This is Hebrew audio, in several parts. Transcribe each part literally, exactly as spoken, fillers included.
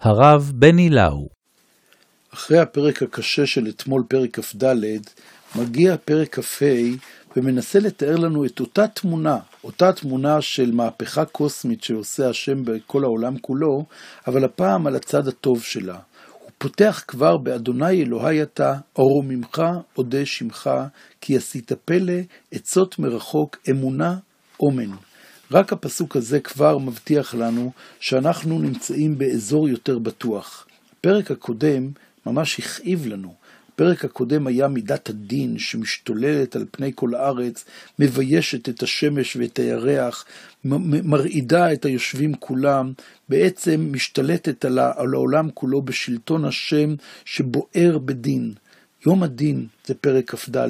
הרב בני לאו. אחרי הפרק הקשה של אתמול, פרק כ"ד, מגיע פרק כ"ה ומנסה לתאר לנו את אותה תמונה, אותה תמונה של מהפכה קוסמית שעושה השם בכל העולם כולו, אבל הפעם על הצד הטוב שלה. הוא פותח כבר באדוני אלוהי אתה, אורו ממך, אודה שמך, כי עשית פלא, עצות מרחוק, אמונה, אומן. רק הפסוק הזה כבר מבטיח לנו שאנחנו נמצאים באזור יותר בטוח. הפרק הקודם ממש הכאיב לנו. הפרק הקודם היה מידת הדין שמשתוללת על פני כל הארץ, מביישת את השמש ואת הירח, מרעידה את היושבים כולם, בעצם משתלטת על העולם כולו בשלטון השם שבוער בדין. יום הדין זה פרק כ"ד.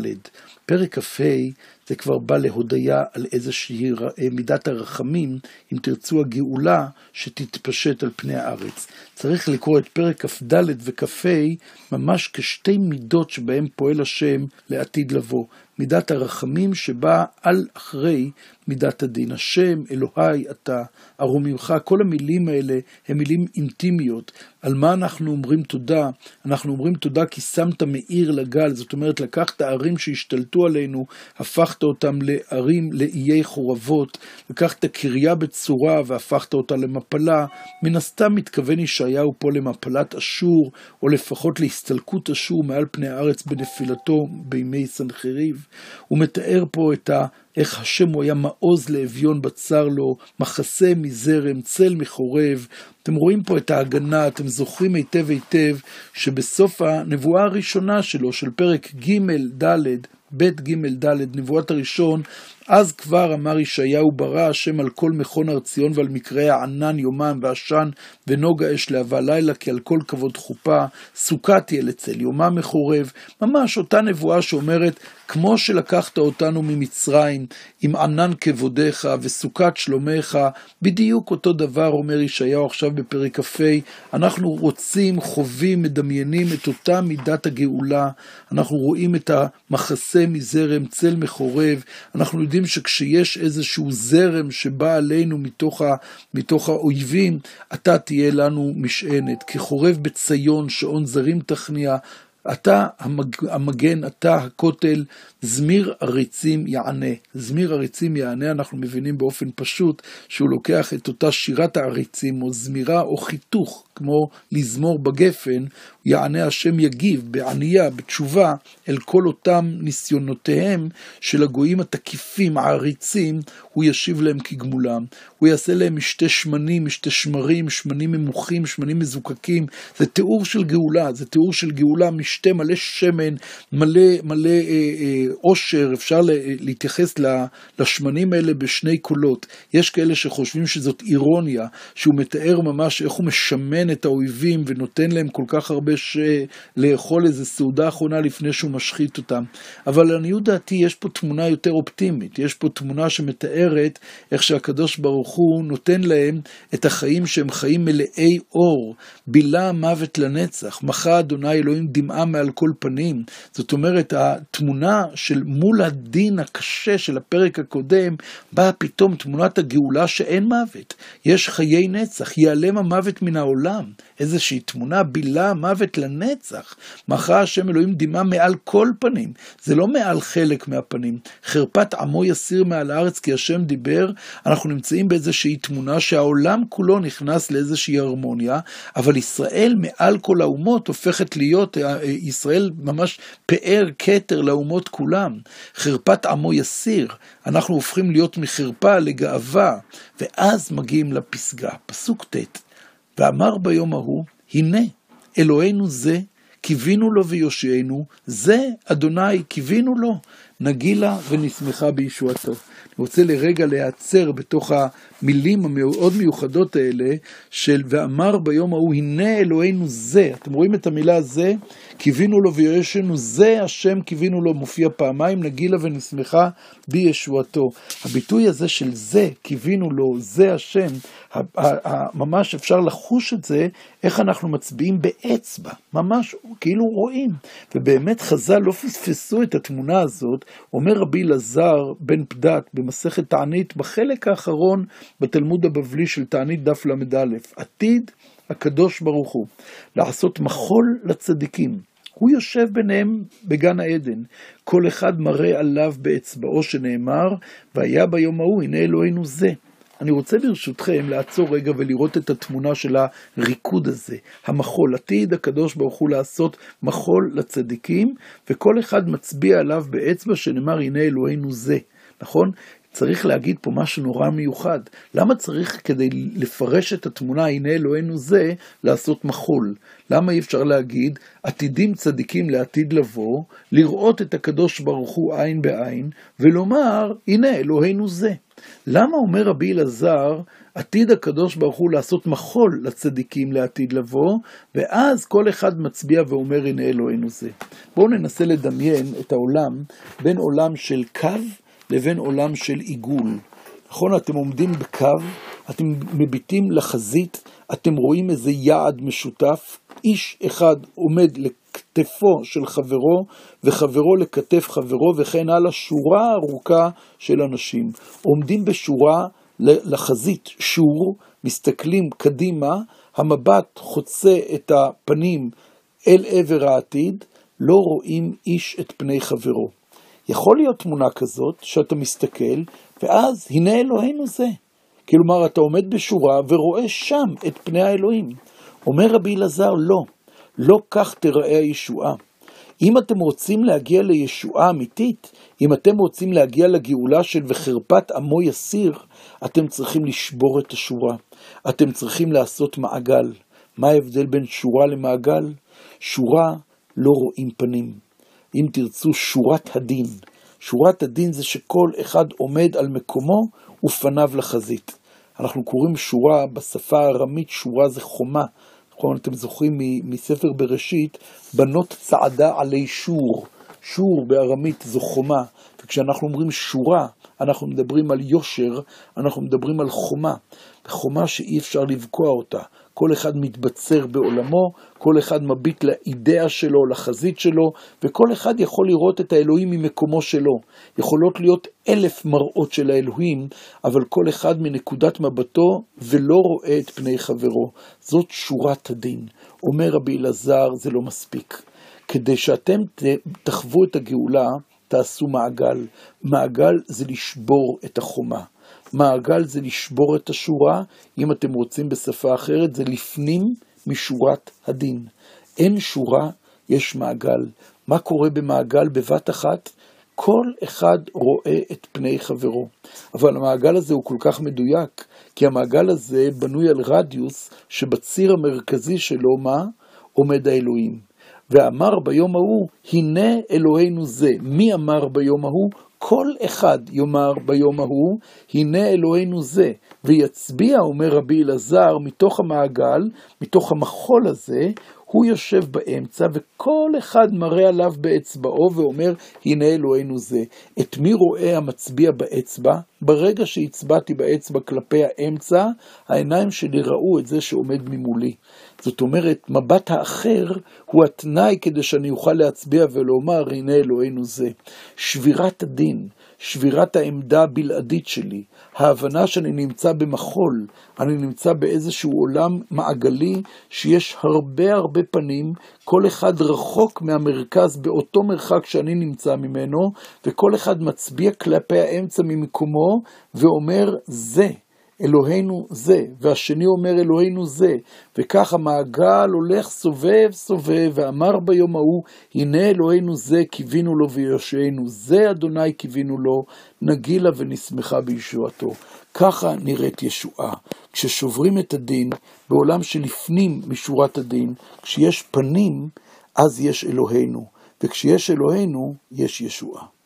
פרק כ"ה זה כבר בא להודיה על איזושהי מידת הרחמים, אם תרצו הגאולה שתתפשט על פני הארץ. צריך לקרוא את פרק כ"ד וכ"ה ממש כשתי מידות שבהם פועל השם לעתיד לבוא. מידת הרחמים שבאה על אחרי מידת הדין. השם, אלוהי, אתה, ארו ממך, כל המילים האלה הן מילים אינטימיות. על מה אנחנו אומרים תודה? אנחנו אומרים תודה כי שמת מאיר לגל, זאת אומרת לקחת הערים שהשתלטו עלינו, הפכת אותם לערים, לאיי חורבות, לקחת קריה בצורה והפכת אותה למפלה. מן הסתם מתכוון ישעיהו פה למפלת אשור, או לפחות להסתלקות אשור מעל פני הארץ בנפילתו בימי סנחריב. הוא מתאר פה את ה... איך השם הוא היה מעוז לאביון בצר לו, מחסה מזרם, צל מחורב. אתם רואים פה את ההגנה, אתם זוכרים היטב היטב שבסוף הנבואה הראשונה שלו, של פרק ג' ד', ב' ג' ד', נבואת הראשון, אז כבר אמר ישעיהו ברא השם על כל מכון הר ציון ועל מקראי הענן יומם ועשן ונוגה אש להבה לילה, כי על כל כבוד חופה סוכה תהיה לצל יומם מחורב. ממש אותה נבואה שאומרת כמו שלקחת אותנו ממצרים עם ענן כבודיך וסוכת שלומך, בדיוק אותו דבר אומר ישעיהו עכשיו בפרק כ"ה. אנחנו רוצים, חווים, מדמיינים את אותה מידת הגאולה. אנחנו רואים את המחסה מזרם, צל מחורב. אנחנו יודעים שכשיש איזשהו זרם שבא עלינו מתוך, ה, מתוך האויבים, אתה תהיה לנו משענת. כחורב בציון, שעון זרים תכניע, אתה המג, המגן, אתה הכותל, זמיר עריצים יענה. זמיר עריצים יענה, אנחנו מבינים באופן פשוט שהוא לוקח את אותה שירת העריצים או זמירה או חיתוך, כמו לזמור בגפן, יענה השם יגיב בענייה, בתשובה, אל כל אותם ניסיונותיהם של הגויים התקיפים, העריצים, הוא ישיב להם כגמולם. הוא יעשה להם משתי שמנים, משתי שמרים, שמנים ממוחים, שמנים מזוקקים. זה תיאור של גאולה, זה תיאור של גאולה, משתה מלא שמן, מלא, מלא אה, אה, עושר. אפשר להתייחס לשמנים האלה בשני קולות. יש כאלה שחושבים שזאת אירוניה, שהוא מתאר ממש איך הוא משמן את האויבים ונותן להם כל כך הרבה ש... לאכול איזו סעודה אחרונה לפני שהוא משחית אותם. אבל לעניות דעתי יש פה תמונה יותר אופטימית. יש פה תמונה שמתארת איך שהקדוש ברוך הוא נותן להם את החיים שהם חיים מלאי אור. בילה מוות לנצח. מחה אדוני אלוהים דמעה מעל כל פנים. זאת אומרת, התמונה של מול הדין הקשה של הפרק הקודם, באה פתאום תמונת הגאולה שאין מוות. יש חיי נצח. ייעלם המוות מן העולם. איזושהי תמונה, בילה מוות לנצח. מחה השם אלוהים דמעה מעל כל פנים. זה לא מעל חלק מהפנים. חרפת עמו יסיר מעל הארץ כי השם דיבר. אנחנו נמצאים באיזושהי תמונה שהעולם כולו נכנס לאיזושהי הרמוניה, אבל ישראל מעל כל האומות הופכת להיות, ישראל ממש פאר כתר לאומות כולם. חרפת עמו יסיר. אנחנו הופכים להיות מחרפה לגאווה. ואז מגיעים לפסגה. פסוק ט'. ואמר ביום ההוא, הנה, אלוהינו זה, קיווינו לו ויושיענו, זה אדוני, קיווינו לו, נגילה ונשמחה בישועתו. אני רוצה לרגע להיעצר בתוך המילים המאוד מיוחדות האלה, של ואמר ביום ההוא, הנה אלוהינו זה. אתם רואים את המילה זה? קיווינו לו ויושיענו, זה השם קיווינו לו, מופיע פעמיים, נגילה ונשמחה בישועתו. הביטוי הזה של זה, קיווינו לו, זה השם, ממש אפשר לחוש את זה, איך אנחנו מצביעים באצבע, ממש כאילו רואים. ובאמת חז"ל לא פספסו את התמונה הזאת. אומר רבי אלעזר בן פדת במסכת תענית, בחלק האחרון בתלמוד הבבלי של תענית דף למד א', עתיד הקדוש ברוך הוא, לעשות מחול לצדיקים. הוא יושב ביניהם בגן העדן, כל אחד מראה עליו באצבעו שנאמר, והיה ביום ההוא, הנה אלוהינו זה. אני רוצה ברשותכם לעצור רגע ולראות את התמונה של הריקוד הזה, המחול. עתיד הקדוש ברוך הוא לעשות מחול לצדיקים, וכל אחד מצביע עליו באצבע שנאמר, הנה אלוהינו זה. נכון? צריך להגיד פה משהו נורא מיוחד. למה צריך כדי לפרש את התמונה, הנה אלוהינו זה, לעשות מחול? למה אי אפשר להגיד, עתידים צדיקים לעתיד לבוא, לראות את הקדוש ברוך הוא עין בעין, ולומר, הנה אלוהינו זה. למה אומר רבי אלעזר, עתיד הקדוש ברוך הוא לעשות מחול לצדיקים לעתיד לבוא, ואז כל אחד מצביע ואומר, הנה אלוהינו זה. בואו ננסה לדמיין את העולם, בין עולם של קו, לבין עולם של עיגול. נכון, אתם עומדים בקו, אתם מביטים לחזית, אתם רואים איזה יעד משותף, איש אחד עומד לכתפו של חברו, וחברו לכתף חברו, וכן הלאה שורה ארוכה של אנשים. עומדים בשורה לחזית, שור, מסתכלים קדימה, המבט חוצה את הפנים אל עבר העתיד, לא רואים איש את פני חברו. יכול להיות תמונה כזאת שאתה מסתכל, ואז הנה אלוהינו זה. כלומר, אתה עומד בשורה ורואה שם את פני האלוהים. אומר רבי אלעזר, לא, לא כך תראה הישועה. אם אתם רוצים להגיע לישועה אמיתית, אם אתם רוצים להגיע לגאולה של וחרפת עמו יסיר, אתם צריכים לשבור את השורה. אתם צריכים לעשות מעגל. מה ההבדל בין שורה למעגל? שורה לא רואים פנים. אם תרצו שורת הדין. שורת הדין זה שכל אחד עומד על מקומו ופניו לחזית. אנחנו קוראים שורה בשפה הארמית, שורה זה חומה. אתם זוכרים מספר בראשית, בנות צעדה עלי שור. שור בארמית זו חומה. וכשאנחנו אומרים שורה, אנחנו מדברים על יושר, אנחנו מדברים על חומה. חומה שאי אפשר לבקוע אותה. כל אחד מתבצר בעולמו, כל אחד מביט לאידאה שלו, לחזית שלו, וכל אחד יכול לראות את האלוהים ממקומו שלו. יכולות להיות אלף מראות של האלוהים, אבל כל אחד מנקודת מבטו ולא רואה את פני חברו. זאת שורת הדין. אומר רבי אלעזר, זה לא מספיק. כדי שאתם תחוו את הגאולה, תעשו מעגל. מעגל זה לשבור את החומה. מעגל זה לשבור את השורה, אם אתם רוצים בשפה אחרת, זה לפנים משורת הדין. אין שורה, יש מעגל. מה קורה במעגל בבת אחת? כל אחד רואה את פני חברו. אבל המעגל הזה הוא כל כך מדויק, כי המעגל הזה בנוי על רדיוס, שבציר המרכזי שלו מה? עומד האלוהים. ואמר ביום ההוא, הנה אלוהינו זה. מי אמר ביום ההוא? כל אחד יאמר ביום ההוא, הנה אלוהינו זה, ויצביע, אומר רבי אלעזר, מתוך המעגל, מתוך המחול הזה, הוא יושב באמצע, וכל אחד מראה עליו באצבעו, ואומר, הנה אלוהינו זה. את מי רואה המצביע באצבע? ברגע שהצבעתי באצבע כלפי האמצע, העיניים שלי ראו את זה שעומד ממולי. זאת אומרת, מבט האחר הוא התנאי כדי שאני אוכל להצביע ולומר, הנה אלוהינו זה. שבירת הדין, שבירת העמדה הבלעדית שלי, ההבנה שאני נמצא במחול, אני נמצא באיזשהו עולם מעגלי שיש הרבה הרבה פנים, כל אחד רחוק מהמרכז באותו מרחק שאני נמצא ממנו, וכל אחד מצביע כלפי האמצע ממקומו ואומר זה. אלוהינו זה, והשני אומר אלוהינו זה, וכך המעגל הולך סובב סובב, ואמר ביום ההוא, הנה אלוהינו זה, קיווינו לו ויושענו, זה אדוני קיווינו לו, נגילה ונשמחה בישועתו. ככה נראית ישועה. כששוברים את הדין, בעולם שלפנים משורת הדין, כשיש פנים, אז יש אלוהינו, וכשיש אלוהינו, יש ישועה.